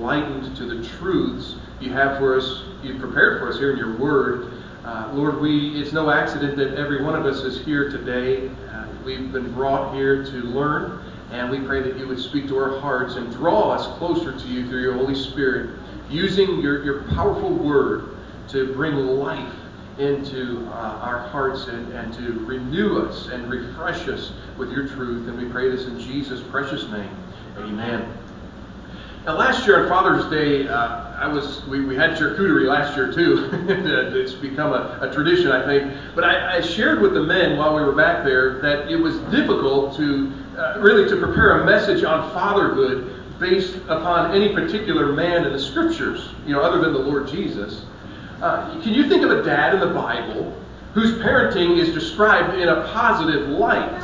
enlightened to the truths you have for us, you've prepared for us here in your word. Lord, it's no accident that every one of us is here today. We've been brought here to learn, and we pray that you would speak to our hearts and draw us closer to you through your Holy Spirit, using your powerful word to bring life into our hearts and to renew us and refresh us with your truth. And we pray this in Jesus' precious name. Amen. Now, last year on Father's Day, we had charcuterie last year too. It's become a tradition, I think. But I shared with the men while we were back there that it was difficult to really to prepare a message on fatherhood based upon any particular man in the Scriptures, other than the Lord Jesus. Can you think of a dad in the Bible whose parenting is described in a positive light?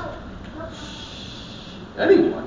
Anyone?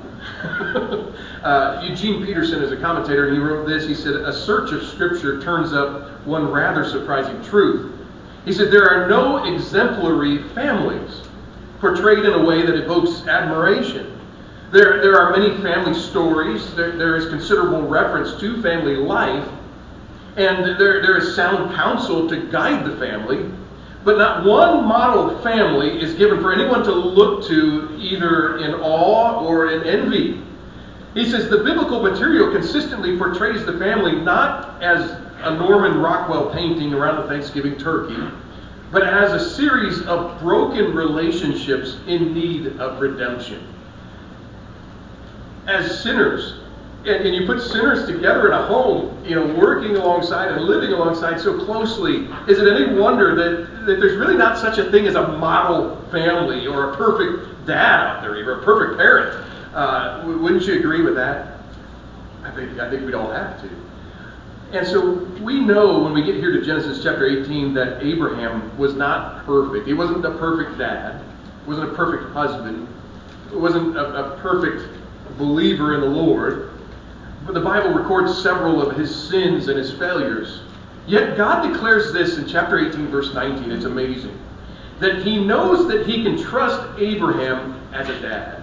Eugene Peterson is a commentator, and he wrote this. He said, "A search of Scripture turns up one rather surprising truth." He said, "There are no exemplary families portrayed in a way that evokes admiration. There are many family stories. There is considerable reference to family life, and there is sound counsel to guide the family. But not one model family is given for anyone to look to, either in awe or in envy." He says the biblical material consistently portrays the family not as a Norman Rockwell painting around the Thanksgiving turkey, but as a series of broken relationships in need of redemption. As sinners, and you put sinners together in a home, working alongside and living alongside so closely, is it any wonder that there's really not such a thing as a model family or a perfect dad out there, or a perfect parent? Wouldn't you agree with that? I think we'd all have to. And so we know when we get here to Genesis chapter 18 that Abraham was not perfect. He wasn't a perfect dad. He wasn't a perfect husband. He wasn't a perfect believer in the Lord. But the Bible records several of his sins and his failures. Yet God declares this in chapter 18, verse 19. It's amazing. That he knows that he can trust Abraham as a dad.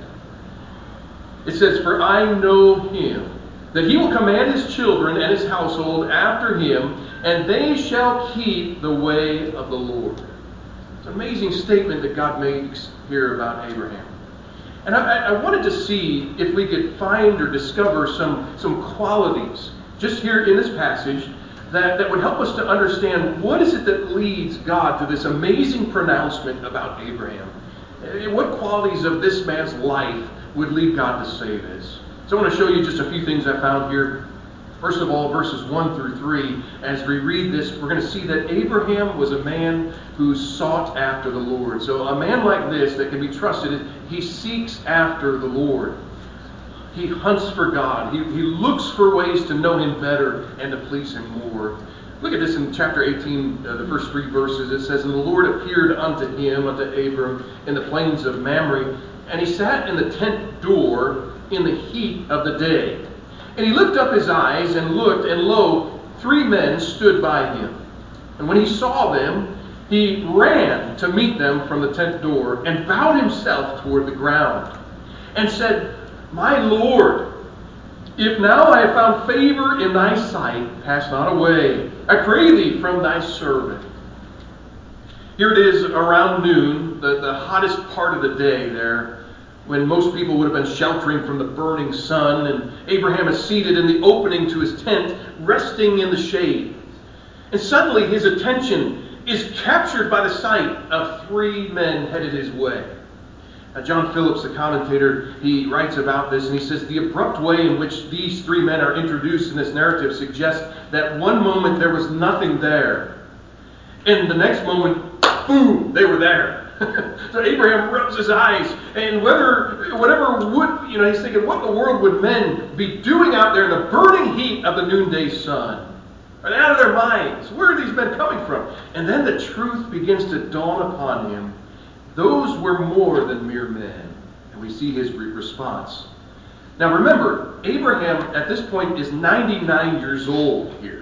It says, "For I know him, that he will command his children and his household after him, and they shall keep the way of the Lord." It's an amazing statement that God makes here about Abraham. And I wanted to see if we could find or discover some qualities just here in this passage that would help us to understand what is it that leads God to this amazing pronouncement about Abraham. What qualities of this man's life would lead God to say this? So I want to show you just a few things I found here. First of all, verses 1 through 3, as we read this, we're going to see that Abraham was a man who sought after the Lord. So a man like this that can be trusted, he seeks after the Lord. He hunts for God. He looks for ways to know him better and to please him more. Look at this in chapter 18, the first 3 verses. It says, "And the Lord appeared unto him, unto Abram, in the plains of Mamre, and he sat in the tent door in the heat of the day. And he lifted up his eyes and looked, and lo, 3 men stood by him. And when he saw them, he ran to meet them from the tent door, and bowed himself toward the ground, and said, My Lord, if now I have found favor in thy sight, pass not away, I pray thee, from thy servant." Here it is around noon, the hottest part of the day there, when most people would have been sheltering from the burning sun, and Abraham is seated in the opening to his tent, resting in the shade. And suddenly his attention is captured by the sight of 3 men headed his way. Now, John Phillips, the commentator, he writes about this, and he says, "The abrupt way in which these 3 men are introduced in this narrative suggests that one moment there was nothing there, and the next moment, boom, they were there." So Abraham rubs his eyes, and whatever would, he's thinking, what in the world would men be doing out there in the burning heat of the noonday sun? Are they out of their minds? Where are these men coming from? And then the truth begins to dawn upon him. Those were more than mere men. And we see his response. Now remember, Abraham at this point is 99 years old here.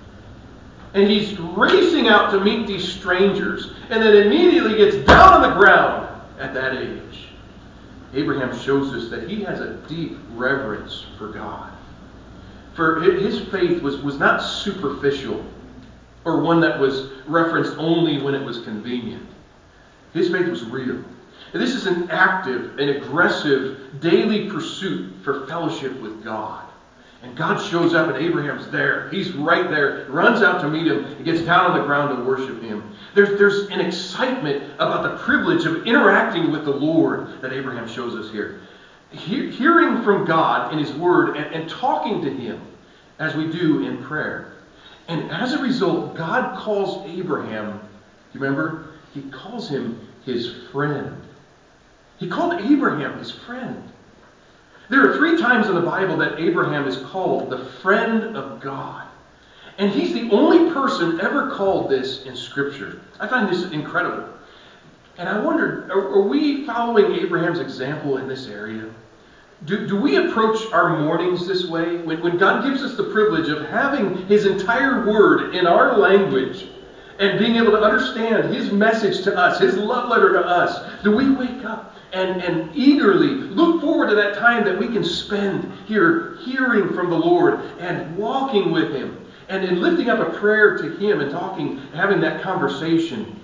And he's racing out to meet these strangers, and then immediately gets down on the ground at that age. Abraham shows us that he has a deep reverence for God. For his faith was not superficial or one that was referenced only when it was convenient. His faith was real. And this is an active and aggressive daily pursuit for fellowship with God. And God shows up and Abraham's there. He's right there. Runs out to meet him and gets down on the ground to worship him. There's an excitement about the privilege of interacting with the Lord that Abraham shows us here. Hearing from God in His Word and talking to Him as we do in prayer. And as a result, God calls Abraham, you remember? He calls him his friend. He called Abraham his friend. There are 3 times in the Bible that Abraham is called the friend of God. And he's the only person ever called this in Scripture. I find this incredible. And I wondered, are we following Abraham's example in this area? Do we approach our mornings this way? When God gives us the privilege of having His entire Word in our language and being able to understand His message to us, His love letter to us, do we wake up and eagerly look forward to that time that we can spend here hearing from the Lord and walking with Him and in lifting up a prayer to Him and talking, having that conversation?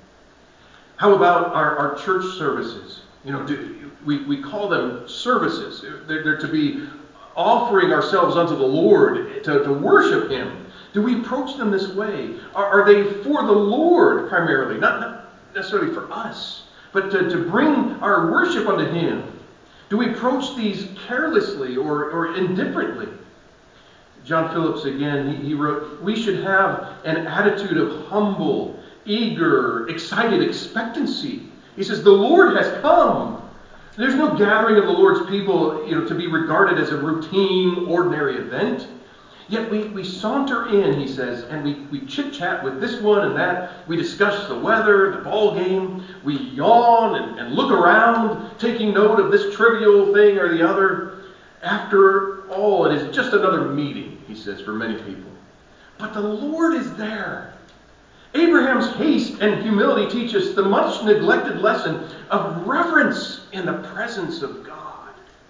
How about our church services? We call them services. They're to be offering ourselves unto the Lord to worship Him. Do we approach them this way? Are they for the Lord primarily? Not necessarily for us, but to bring our worship unto Him. Do we approach these carelessly or indifferently? John Phillips again, he wrote, we should have an attitude of humble, eager, excited expectancy. He says, the Lord has come. There's no gathering of the Lord's people, to be regarded as a routine, ordinary event. Yet we saunter in, he says, and we chit-chat with this one and that. We discuss the weather, the ball game. We yawn and look around, taking note of this trivial thing or the other. After all, it is just another meeting, he says, for many people. But the Lord is there. Abraham's haste and humility teach us the much neglected lesson of reverence in the presence of God.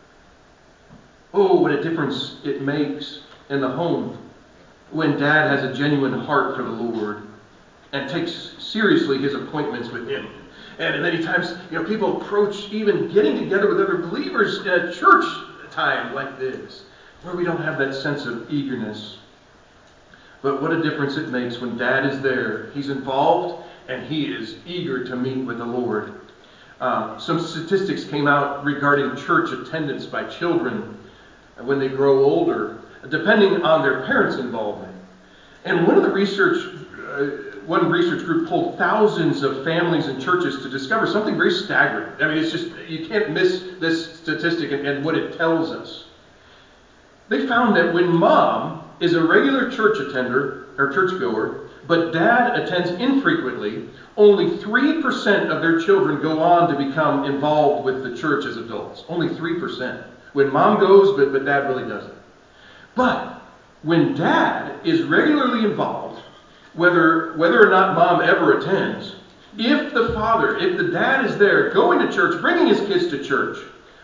Oh, what a difference it makes in the home when Dad has a genuine heart for the Lord and takes seriously his appointments with Him. And many times, people approach even getting together with other believers in a church time like this, where we don't have that sense of eagerness. But what a difference it makes when Dad is there. He's involved and he is eager to meet with the Lord. Some statistics came out regarding church attendance by children when they grow older, depending on their parents' involvement. And one research group polled thousands of families and churches to discover something very staggering. I mean, it's just, you can't miss this statistic and what it tells us. They found that when Mom is a regular church attender or churchgoer, but Dad attends infrequently, only 3% of their children go on to become involved with the church as adults. Only 3%. When Mom goes, but Dad really doesn't. But when Dad is regularly involved, whether or not Mom ever attends, if the Dad is there going to church, bringing his kids to church,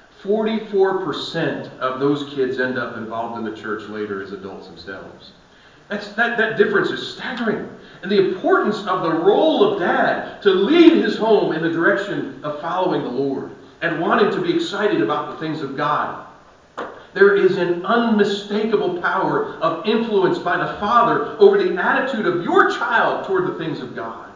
44% of those kids end up involved in the church later as adults themselves. That difference is staggering. And the importance of the role of Dad to lead his home in the direction of following the Lord and wanting to be excited about the things of God. There is an unmistakable power of influence by the Father over the attitude of your child toward the things of God.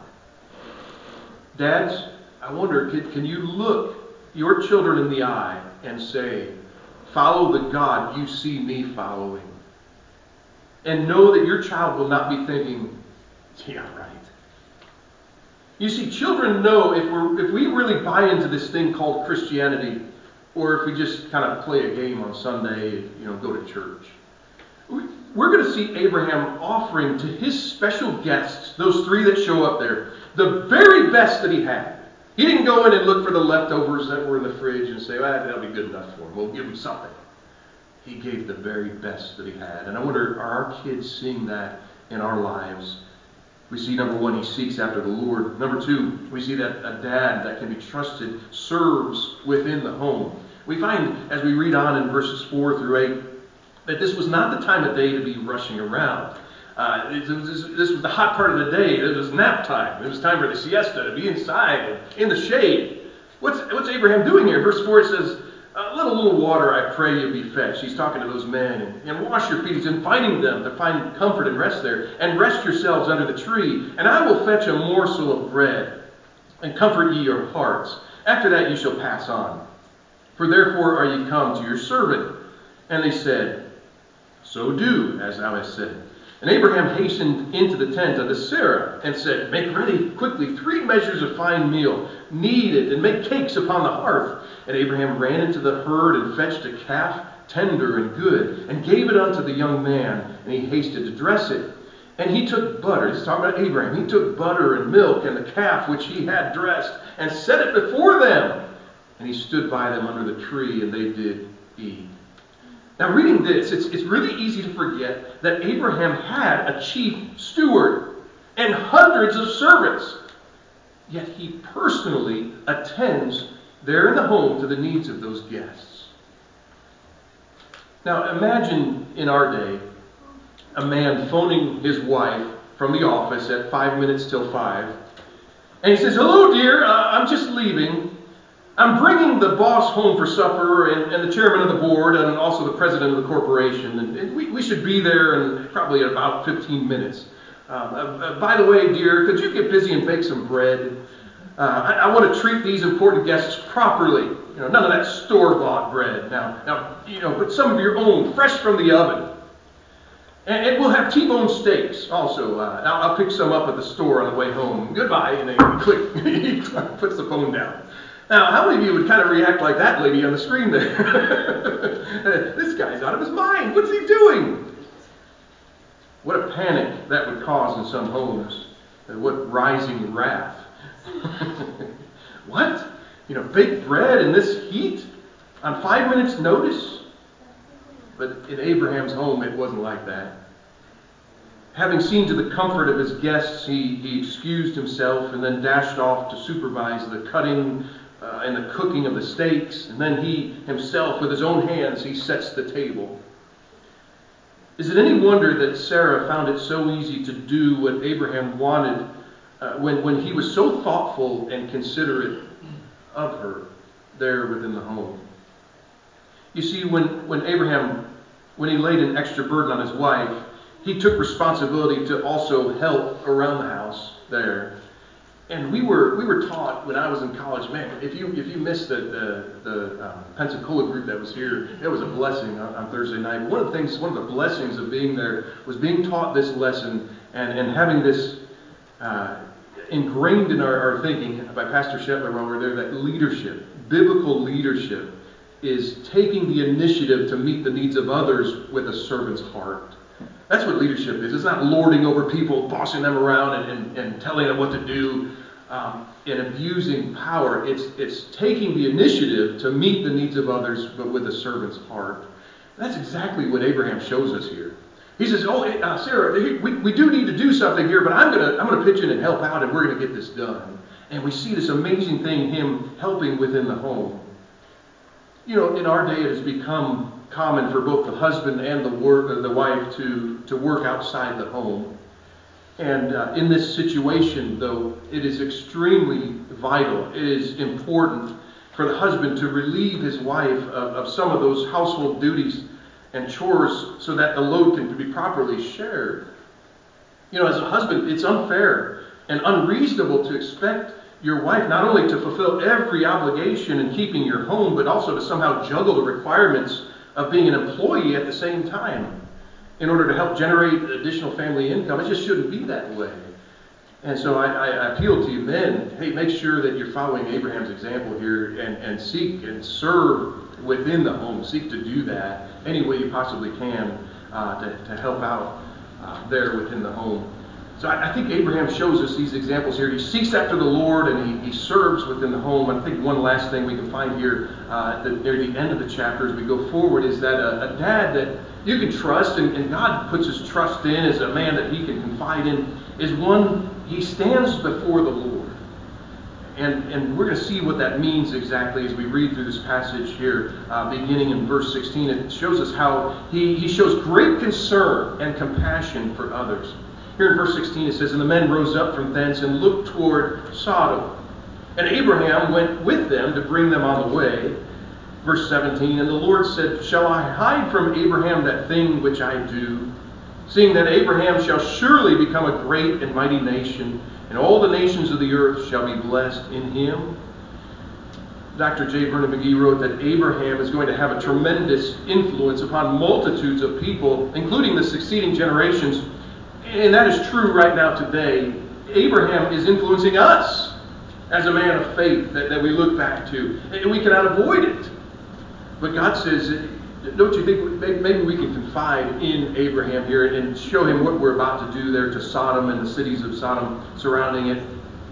Dads, I wonder, can you look your children in the eye and say, follow the God you see me following? And know that your child will not be thinking, yeah, right. You see, children know if we really buy into this thing called Christianity, or if we just kind of play a game on Sunday, go to church. We're going to see Abraham offering to his special guests, those 3 that show up there, the very best that he had. He didn't go in and look for the leftovers that were in the fridge and say, that'll be good enough for him. We'll give him something. He gave the very best that he had. And I wonder, are our kids seeing that in our lives? We see, number 1, he seeks after the Lord. Number 2, we see that a dad that can be trusted serves within the home. We find, as we read on in verses 4 through 8, that this was not the time of day to be rushing around. This was the hot part of the day. It was nap time. It was time for the siesta, to be inside in the shade. What's Abraham doing here? Verse 4 says, let a little water, I pray you, be fetched. He's talking to those men. And wash your feet. He's inviting them to find comfort and rest there. And rest yourselves under the tree. And I will fetch a morsel of bread, and comfort ye your hearts. After that you shall pass on. For therefore are ye come to your servant. And they said, so do, as thou hast said. And Abraham hastened into the tent unto Sarah, and said, make ready quickly 3 measures of fine meal, knead it, and make cakes upon the hearth. And Abraham ran into the herd, and fetched a calf, tender and good, and gave it unto the young man, and he hasted to dress it. And he took butter, he's talking about Abraham, he took butter and milk, and the calf which he had dressed, and set it before them. And he stood by them under the tree, and they did eat. Now, reading this, it's really easy to forget that Abraham had a chief steward and hundreds of servants. Yet he personally attends there in the home to the needs of those guests. Now, imagine in our day a man phoning his wife from the office at 5 minutes till 5. And he says, hello, dear, I'm just leaving. I'm bringing the boss home for supper and the chairman of the board and also the president of the corporation. And we should be there in probably about 15 minutes. By the way, dear, could you get busy and bake some bread? I want to treat these important guests properly. None of that store-bought bread. Now, but some of your own, fresh from the oven. And we'll have T-bone steaks also. I'll pick some up at the store on the way home. Goodbye. And then click. He puts the phone down. Now, how many of you would kind of react like that lady on the screen there? This guy's out of his mind. What's he doing? What a panic that would cause in some homes. What rising wrath. What? Baked bread in this heat? On 5 minutes notice? But in Abraham's home, it wasn't like that. Having seen to the comfort of his guests, he excused himself and then dashed off to supervise the cutting and the cooking of the steaks. And then he himself, with his own hands, he sets the table. Is it any wonder that Sarah found it so easy to do what Abraham wanted when he was so thoughtful and considerate of her there within the home? You see, when Abraham, when he laid an extra burden on his wife, he took responsibility to also help around the house there. And we were taught when I was in college, man, if you missed the Pensacola group that was here, it was a blessing on Thursday night. But one of the blessings of being there was being taught this lesson and having this ingrained in our thinking by Pastor Shetler while we were there, that leadership, biblical leadership, is taking the initiative to meet the needs of others with a servant's heart. That's what leadership is. It's not lording over people, bossing them around and telling them what to do and abusing power. It's taking the initiative to meet the needs of others, but with a servant's heart. That's exactly what Abraham shows us here. He says, Sarah, we do need to do something here, but I'm gonna pitch in and help out, and we're going to get this done. And we see this amazing thing, him helping within the home. In our day, it has become common for both the husband and the wife to work outside the home. And in this situation, though, it is extremely vital. It is important for the husband to relieve his wife of some of those household duties and chores so that the load can be properly shared. As a husband, it's unfair and unreasonable to expect your wife not only to fulfill every obligation in keeping your home, but also to somehow juggle the requirements of being an employee at the same time in order to help generate additional family income. It just shouldn't be that way. And so I appeal to you men, hey, make sure that you're following Abraham's example here and seek and serve within the home. Seek to do that any way you possibly can to help out there within the home. So I think Abraham shows us these examples here. He seeks after the Lord and he serves within the home. I think one last thing we can find here near the end of the chapter as we go forward is that a dad that you can trust and God puts his trust in as a man that he can confide in is one, he stands before the Lord. And we're going to see what that means exactly as we read through this passage here, beginning in verse 16. It shows us how he shows great concern and compassion for others. Here in verse 16 it says, "And the men rose up from thence and looked toward Sodom. And Abraham went with them to bring them on the way." Verse 17, "And the Lord said, Shall I hide from Abraham that thing which I do? Seeing that Abraham shall surely become a great and mighty nation, and all the nations of the earth shall be blessed in him." Dr. J. Vernon McGee wrote that Abraham is going to have a tremendous influence upon multitudes of people, including the succeeding generations. And that is true right now today. Abraham is influencing us as a man of faith that we look back to. And we cannot avoid it. But God says, don't you think maybe we can confide in Abraham here and show him what we're about to do there to Sodom and the cities of Sodom surrounding it?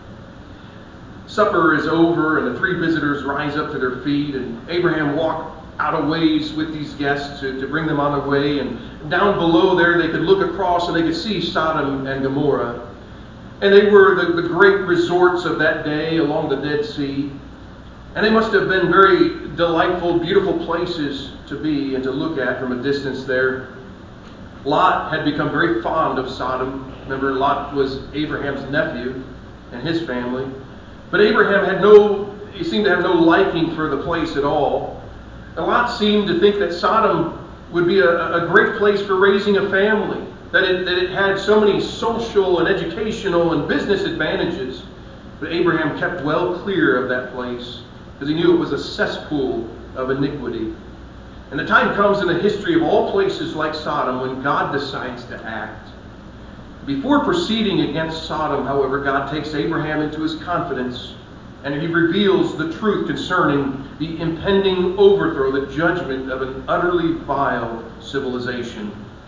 Supper is over, and the three visitors rise up to their feet, and Abraham walked out a ways with these guests to bring them on their way. And down below there, they could look across and they could see Sodom and Gomorrah. And they were the great resorts of that day along the Dead Sea. And they must have been very delightful, beautiful places to be and to look at from a distance there. Lot had become very fond of Sodom. Remember, Lot was Abraham's nephew and his family. But Abraham he seemed to have no liking for the place at all. And Lot seemed to think that Sodom would be a great place for raising a family, that it had so many social and educational and business advantages. But Abraham kept well clear of that place because he knew it was a cesspool of iniquity. And the time comes in the history of all places like Sodom when God decides to act. Before proceeding against Sodom, however, God takes Abraham into his confidence and he reveals the truth concerning the impending overthrow, the judgment of an utterly vile civilization.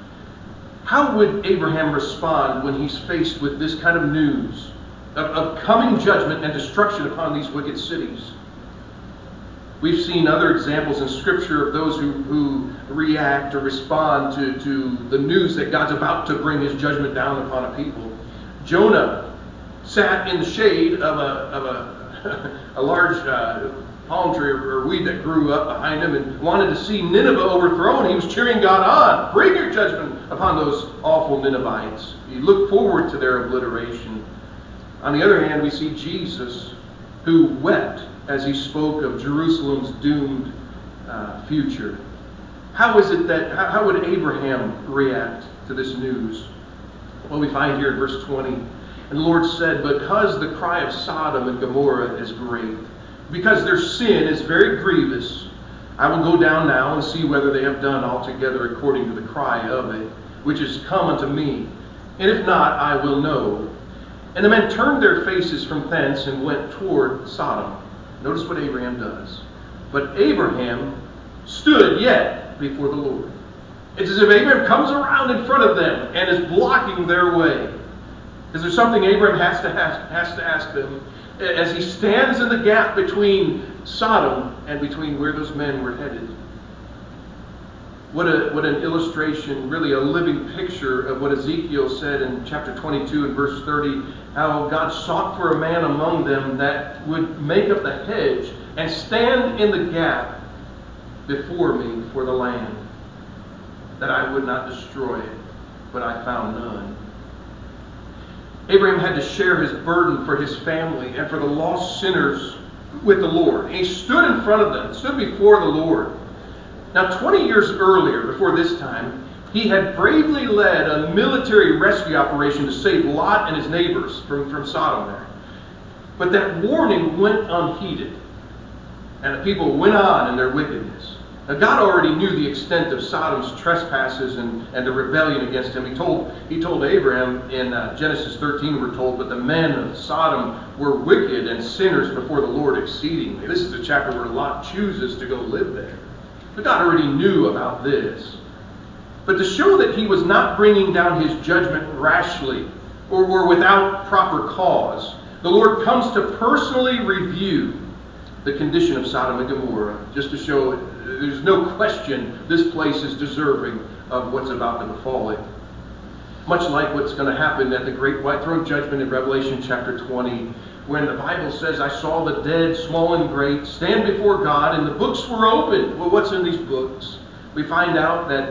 How would Abraham respond when he's faced with this kind of news of coming judgment and destruction upon these wicked cities? We've seen other examples in Scripture of those who react or respond to the news that God's about to bring his judgment down upon a people. Jonah sat in the shade of a large palm tree or weed that grew up behind him and wanted to see Nineveh overthrown. He was cheering God on. Bring your judgment upon those awful Ninevites. He looked forward to their obliteration. On the other hand, we see Jesus, who wept as he spoke of Jerusalem's doomed future. How would Abraham react to this news? Well, we find here in verse 20, "And the Lord said, Because the cry of Sodom and Gomorrah is great, because their sin is very grievous, I will go down now and see whether they have done altogether according to the cry of it, which is come unto me. And if not, I will know." And the men turned their faces from thence and went toward Sodom. Notice what Abraham does. "But Abraham stood yet before the Lord." It's as if Abraham comes around in front of them and is blocking their way. Is there something Abraham has to ask them as he stands in the gap between Sodom and between where those men were headed? What an illustration, really a living picture of what Ezekiel said in chapter 22 and verse 30, how God sought for a man among them that would make up the hedge and stand in the gap before me for the land, that I would not destroy it, but I found none. Abraham had to share his burden for his family and for the lost sinners with the Lord. And he stood in front of them, stood before the Lord. Now, 20 years earlier, before this time, he had bravely led a military rescue operation to save Lot and his neighbors from Sodom there. But that warning went unheeded, and the people went on in their wickedness. Now, God already knew the extent of Sodom's trespasses and the rebellion against him. He told Abraham in Genesis 13, we're told, "But the men of Sodom were wicked and sinners before the Lord exceedingly." This is the chapter where Lot chooses to go live there. But God already knew about this. But to show that he was not bringing down his judgment rashly or without proper cause, the Lord comes to personally review the condition of Sodom and Gomorrah, just to show there's no question this place is deserving of what's about to befall it. Much like what's going to happen at the Great White Throne Judgment in Revelation chapter 20, when the Bible says, I saw the dead, small and great, stand before God, and the books were opened. Well, what's in these books? We find out that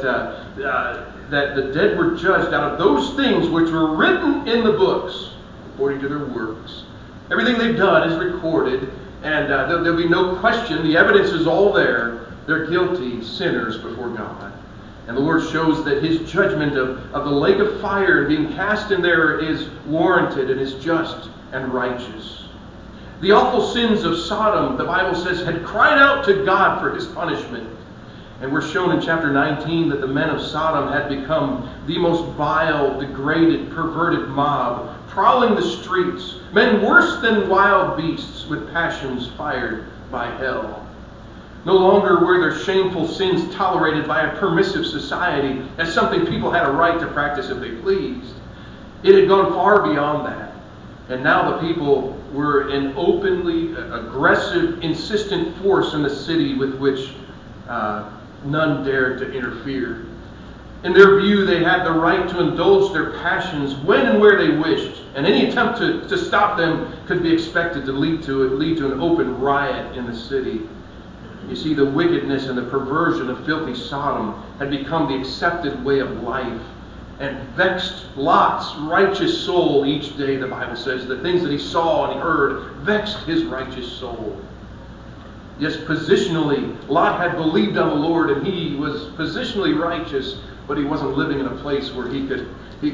the dead were judged out of those things which were written in the books, according to their works. Everything they've done is recorded, and there'll be no question. The evidence is all there. They're guilty sinners before God. And the Lord shows that His judgment of the lake of fire and being cast in there is warranted and is just and righteous. The awful sins of Sodom, the Bible says, had cried out to God for His punishment. And we're shown in chapter 19 that the men of Sodom had become the most vile, degraded, perverted mob, prowling the streets, men worse than wild beasts with passions fired by hell. No longer were their shameful sins tolerated by a permissive society as something people had a right to practice if they pleased. It had gone far beyond that. And now the people were an openly aggressive, insistent force in the city with which none dared to interfere. In their view, they had the right to indulge their passions when and where they wished, and any attempt to stop them could be expected to lead to an open riot in the city. You see, the wickedness and the perversion of filthy Sodom had become the accepted way of life, and vexed Lot's righteous soul each day, the Bible says. The things that he saw and he heard vexed his righteous soul. Yes, positionally, Lot had believed on the Lord, and he was positionally righteous, but he wasn't living in a place where he could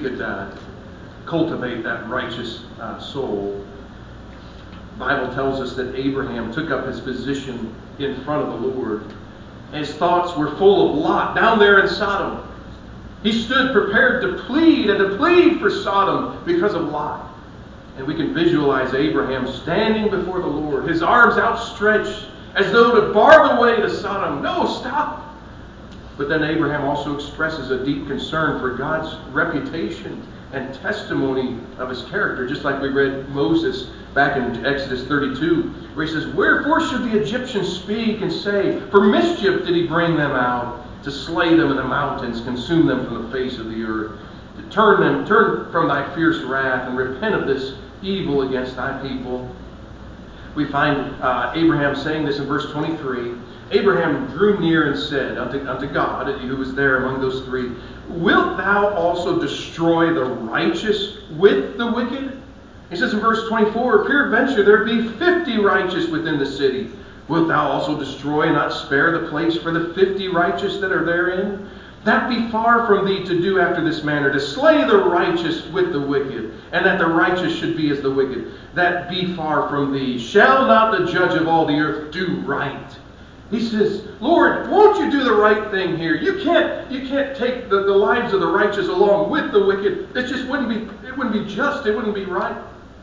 cultivate that righteous soul. The Bible tells us that Abraham took up his position in front of the Lord. His thoughts were full of Lot down there in Sodom. He stood prepared to plead for Sodom because of Lot. And we can visualize Abraham standing before the Lord, his arms outstretched as though to bar the way to Sodom. No, stop! But then Abraham also expresses a deep concern for God's reputation and testimony of His character, just like we read Moses back in Exodus 32, where he says, Wherefore should the Egyptians speak and say, For mischief did He bring them out, to slay them in the mountains, consume them from the face of the earth, to turn from thy fierce wrath, and repent of this evil against thy people. We find Abraham saying this in verse 23. Abraham drew near and said unto God, who was there among those three, Wilt thou also destroy the righteous with the wicked? He says in verse 24, Peradventure there be 50 righteous within the city. Wilt thou also destroy and not spare the place for the 50 righteous that are therein? That be far from thee to do after this manner, to slay the righteous with the wicked, and that the righteous should be as the wicked. That be far from thee. Shall not the judge of all the earth do right? He says, Lord, won't you do the right thing here? You can't take the lives of the righteous along with the wicked. It just wouldn't be just. It wouldn't be right.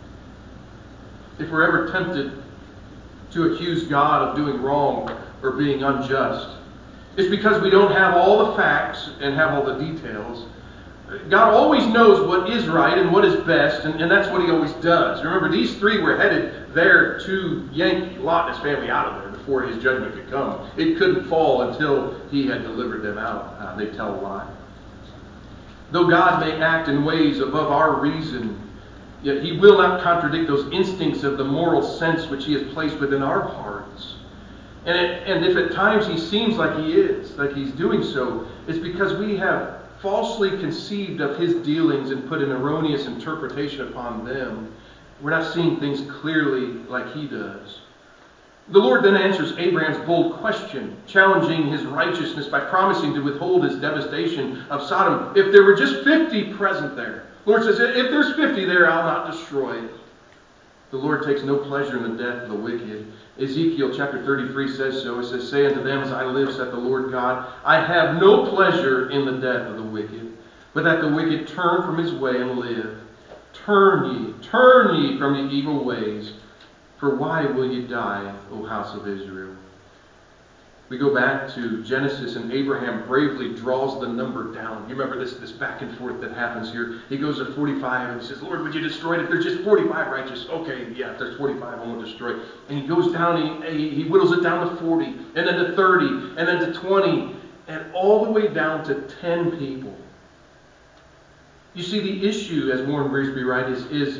If we're ever tempted to accuse God of doing wrong or being unjust, it's because we don't have all the facts and have all the details. God always knows what is right and what is best, and that's what He always does. Remember, these three were headed there to yank Lot and his family out of there before his judgment could come. It couldn't fall until He had delivered them out, they tell Lot. Though God may act in ways above our reason, yet He will not contradict those instincts of the moral sense which He has placed within our hearts. And if at times He seems like He's doing so, it's because we have falsely conceived of His dealings and put an erroneous interpretation upon them. We're not seeing things clearly like He does. The Lord then answers Abraham's bold question, challenging his righteousness by promising to withhold His devastation of Sodom. If there were just 50 present there, the Lord says, if there's 50 there, I'll not destroy it. The Lord takes no pleasure in the death of the wicked. Ezekiel chapter 33 says so. It says, Say unto them, As I live, saith the Lord God, I have no pleasure in the death of the wicked, but that the wicked turn from his way and live. Turn ye from your evil ways, for why will ye die, O house of Israel? We go back to Genesis, and Abraham bravely draws the number down. You remember this back and forth that happens here. He goes to 45 and he says, Lord, would you destroy it if there's just 45 righteous? Okay, yeah, if there's 45, I won't destroy it. And he goes down, he whittles it down to 40, and then to 30, and then to 20, and all the way down to 10 people. You see, the issue, as Warren Brisby writes, is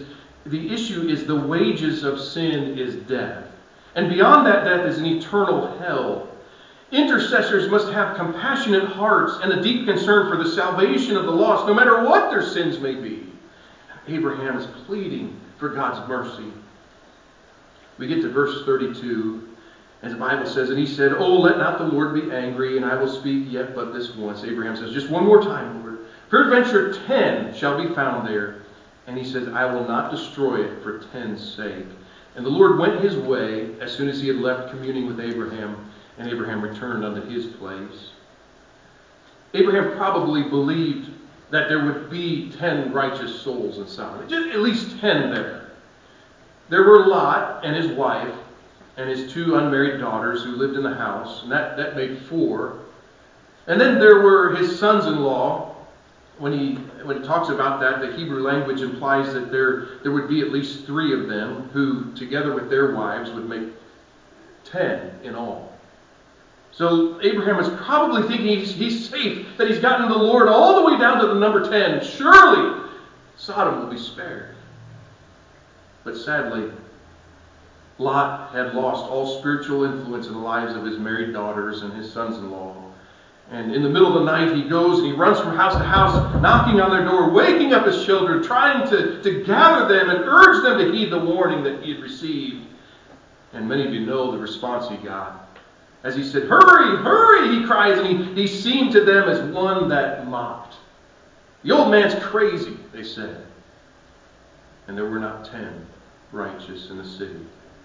the issue is the wages of sin is death. And beyond that death is an eternal hell. Intercessors must have compassionate hearts and a deep concern for the salvation of the lost, no matter what their sins may be. Abraham is pleading for God's mercy. We get to verse 32, and the Bible says, and he said, "Oh, let not the Lord be angry, and I will speak yet but this once." Abraham says, "Just one more time, Lord. Peradventure 10 shall be found there." And he says, "I will not destroy it for 10's sake." And the Lord went his way as soon as he had left communing with Abraham, and Abraham returned unto his place. Abraham probably believed that there would be 10 righteous souls in Sodom. Just at least 10 there. There were Lot and his wife and his 2 unmarried daughters who lived in the house, and that made 4. And then there were his sons-in-law. When he talks about that, the Hebrew language implies that there would be at least 3 of them who, together with their wives, would make 10 in all. So Abraham is probably thinking he's safe, that he's gotten the Lord all the way down to the number 10. Surely Sodom will be spared. But sadly, Lot had lost all spiritual influence in the lives of his married daughters and his sons-in-law. And in the middle of the night, he goes and he runs from house to house, knocking on their door, waking up his children, trying to gather them and urge them to heed the warning that he had received. And many of you know the response he got. As he said, "Hurry, hurry," he cries, and he seemed to them as one that mocked. "The old man's crazy," they said. And there were not 10 righteous in the city.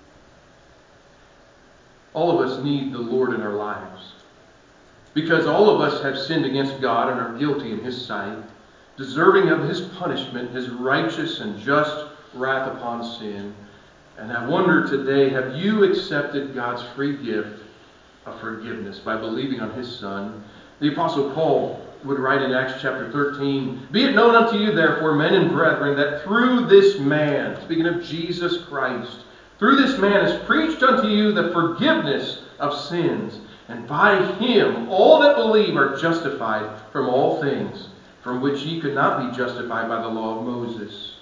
All of us need the Lord in our lives, because all of us have sinned against God and are guilty in His sight, deserving of His punishment, His righteous and just wrath upon sin. And I wonder today, have you accepted God's free gift of forgiveness by believing on His Son? The Apostle Paul would write in Acts chapter 13, "Be it known unto you, therefore, men and brethren, that through this man," speaking of Jesus Christ, "through this man is preached unto you the forgiveness of sins. And by Him all that believe are justified from all things, from which ye could not be justified by the law of Moses."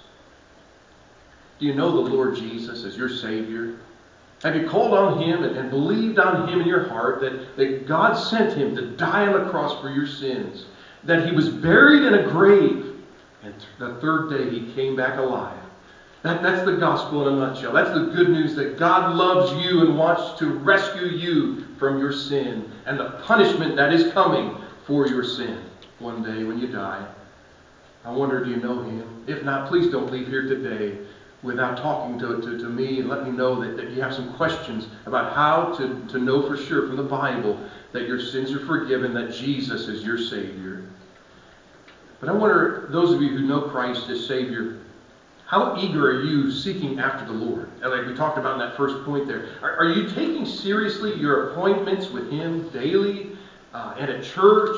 Do you know the Lord Jesus as your Savior? Have you called on Him and believed on Him in your heart that God sent Him to die on the cross for your sins? That He was buried in a grave, and the 3rd day He came back alive. That's the gospel in a nutshell. That's the good news, that God loves you and wants to rescue you from your sin and the punishment that is coming for your sin one day when you die. I wonder, do you know Him? If not, please don't leave here today without talking to me, and let me know that you have some questions about how to know for sure from the Bible that your sins are forgiven, that Jesus is your Savior. But I wonder, those of you who know Christ as Savior, how eager are you seeking after the Lord? Like we talked about in that first point there. Are you taking seriously your appointments with Him daily and at church?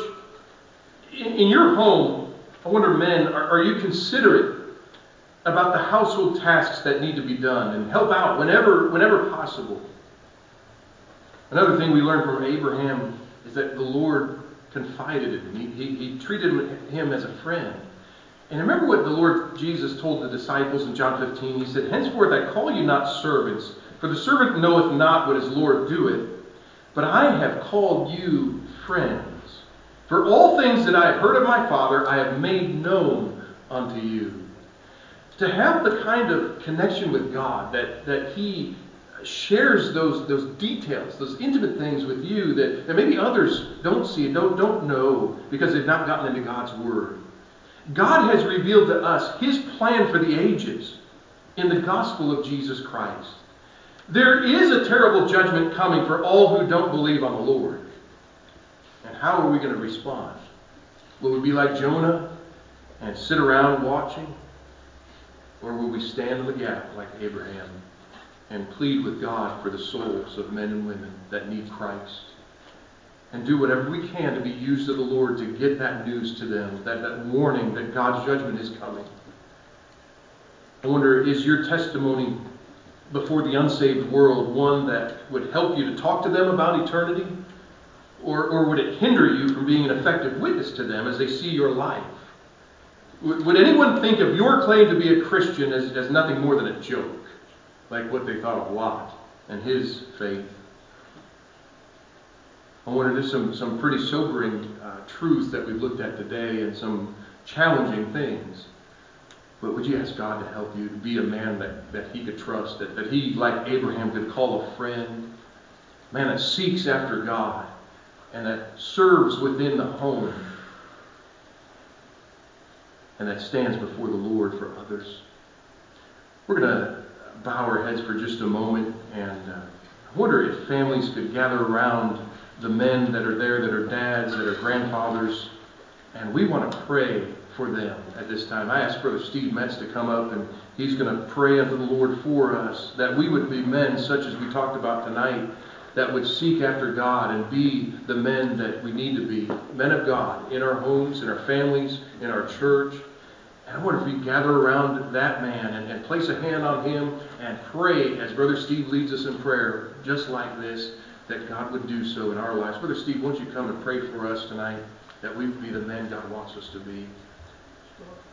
In your home, I wonder, men, are you considerate about the household tasks that need to be done and help out whenever possible? Another thing we learn from Abraham is that the Lord confided in him. He treated him as a friend. And remember what the Lord Jesus told the disciples in John 15. He said, "Henceforth I call you not servants, for the servant knoweth not what his Lord doeth, but I have called you friends. For all things that I have heard of my Father, I have made known unto you." To have the kind of connection with God that He shares those details, those intimate things with you that maybe others don't see, don't know, because they've not gotten into God's Word. God has revealed to us His plan for the ages in the gospel of Jesus Christ. There is a terrible judgment coming for all who don't believe on the Lord. And how are we going to respond? Will we be like Jonah and sit around watching? Or will we stand in the gap like Abraham and plead with God for the souls of men and women that need Christ? And do whatever we can to be used of the Lord to get that news to them, that warning that God's judgment is coming. I wonder, is your testimony before the unsaved world one that would help you to talk to them about eternity? Or would it hinder you from being an effective witness to them as they see your life? Would anyone think of your claim to be a Christian as nothing more than a joke, like what they thought of Lot and his faith? I wonder, there's some pretty sobering truth that we've looked at today, and some challenging things. But would you ask God to help you to be a man that He could trust, that He, like Abraham, could call a friend, a man that seeks after God and that serves within the home and that stands before the Lord for others? We're going to bow our heads for just a moment, and I wonder if families could gather around the men that are there, that are dads, that are grandfathers, and we want to pray for them at this time. I asked Brother Steve Metz to come up, and he's going to pray unto the Lord for us, that we would be men such as we talked about tonight, that would seek after God and be the men that we need to be, men of God, in our homes, in our families, in our church. And I wonder if we gather around that man and place a hand on him and pray as Brother Steve leads us in prayer, just like this, that God would do so in our lives. Brother Steve, won't you come and pray for us tonight, that we would be the men God wants us to be?